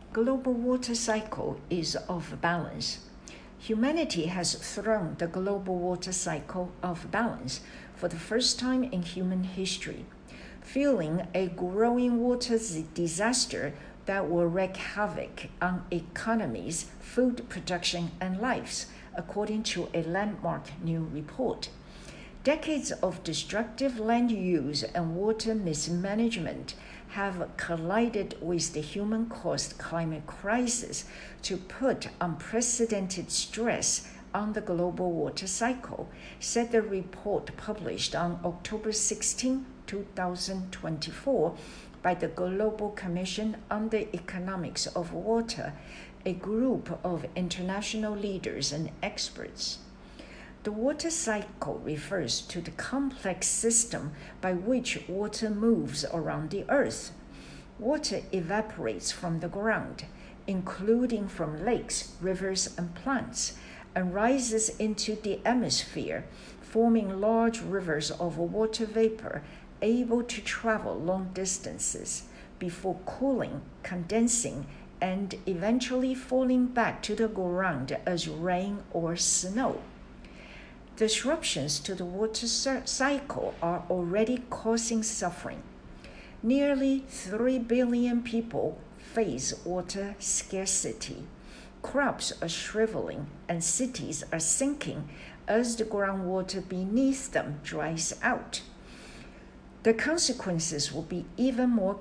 global water cycle is off balance. Humanity has thrown the global water cycle off balance for the first time in human history, fueling a growing water disaster that will wreak havoc on economies, food production, and lives, according to a landmark new report. Decades of destructive land use and water mismanagement have collided with the human-caused climate crisis to put unprecedented stress on the global water cycle, said the report published on October 16, 2024, by the Global Commission on the Economics of Water, a group of international leaders and experts. The water cycle refers to the complex system by which water moves around the earth. Water evaporates from the ground, including from lakes, rivers, and plants, and rises into the atmosphere, forming large rivers of water vapor able to travel long distances before cooling, condensing, and eventually falling back to the ground as rain or snow. Disruptions to the water cycle are already causing suffering. Nearly 3 billion people face water scarcity. Crops are shriveling and cities are sinking as the groundwater beneath them dries out. The consequences will be even more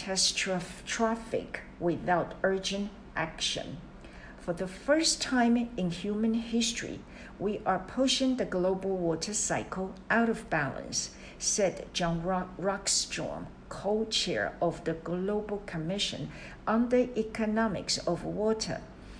catastrophic without urgent action. For the first time in human history, we are pushing the global water cycle out of balance, said John Rockstrom, co-chair of the Global Commission on the Economics of Water.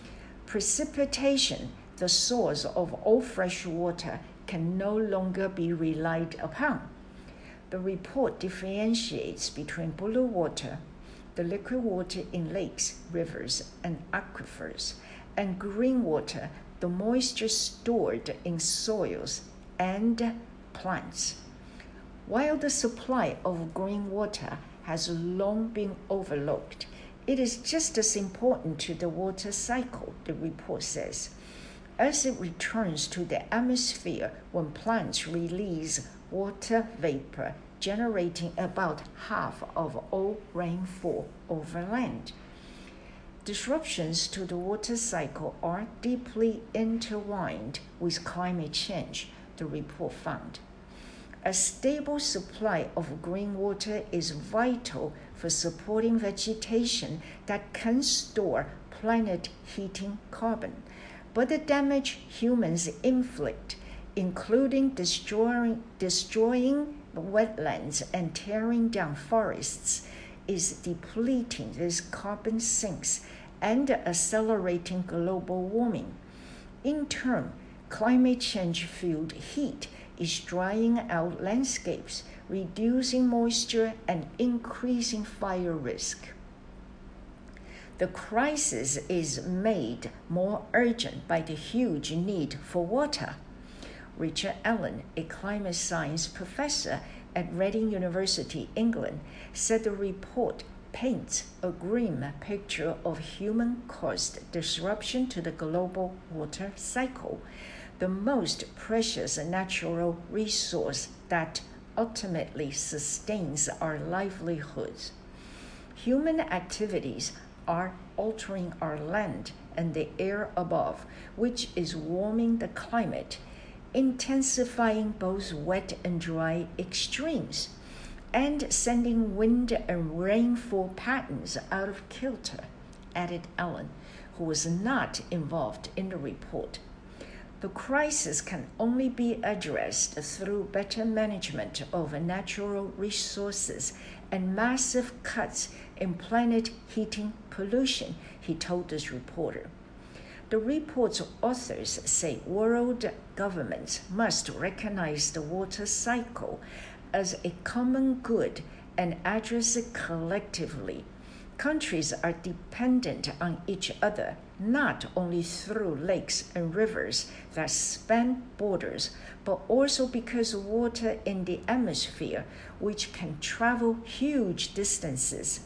Precipitation, the source of all fresh water, can no longer be relied upon. The report differentiates between blue water, the liquid water in lakes, rivers, and aquifers, and green water, the moisture stored in soils and plants. While the supply of green water has long been overlooked, it is just as important to the water cycle, the report says, as it returns to the atmosphere when plants release water vapor, generating about half of all rainfall over land. Disruptions to the water cycle are deeply intertwined with climate change, the report found. A stable supply of green water is vital for supporting vegetation that can store planet-heating carbon, but the damage humans inflict, including destroying wetlands and tearing down forests, is depleting these carbon sinks and accelerating global warming. In turn, climate change-fueled heat is drying out landscapes, reducing moisture, and increasing fire risk. The crisis is made more urgent by the huge need for water. Richard Allen, a climate science professor at Reading University, England, said the report paints a grim picture of human-caused disruption to the global water cycle, the most precious natural resource that ultimately sustains our livelihoods. Human activities are altering our land and the air above, which is warming the climate, intensifying both wet and dry extremes, and sending wind and rainfall patterns out of kilter, added Allen, who was not involved in the report. The crisis can only be addressed through better management of natural resources and massive cuts in planet heating pollution, he told this reporter. The report's authors say world governments must recognize the water cycle as a common good and address it collectively. Countries are dependent on each other, not only through lakes and rivers that span borders, but also because of water in the atmosphere, which can travel huge distances,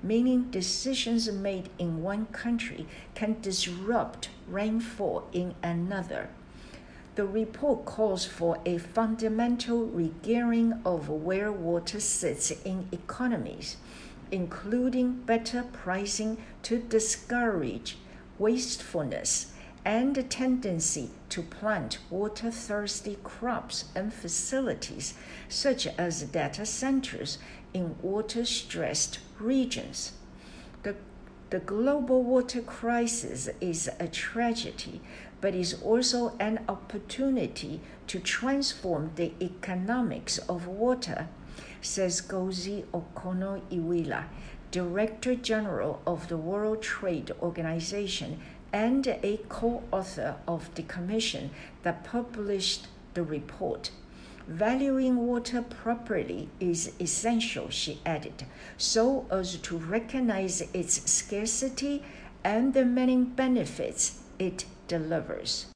meaning decisions made in one country can disrupt rainfall in another. The report calls for a fundamental regearing of where water sits in economies, including better pricing to discourage wastefulness and a tendency to plant water-thirsty crops and facilities, such as data centers, in water-stressed regions. The global water crisis is a tragedy, but is also an opportunity to transform the economics of water, says Ngozi Okonjo-Iweala, Director General of the World Trade Organization and a co-author of the commission that published the report. Valuing water properly is essential, she added, so as to recognize its scarcity and the many benefits it delivers.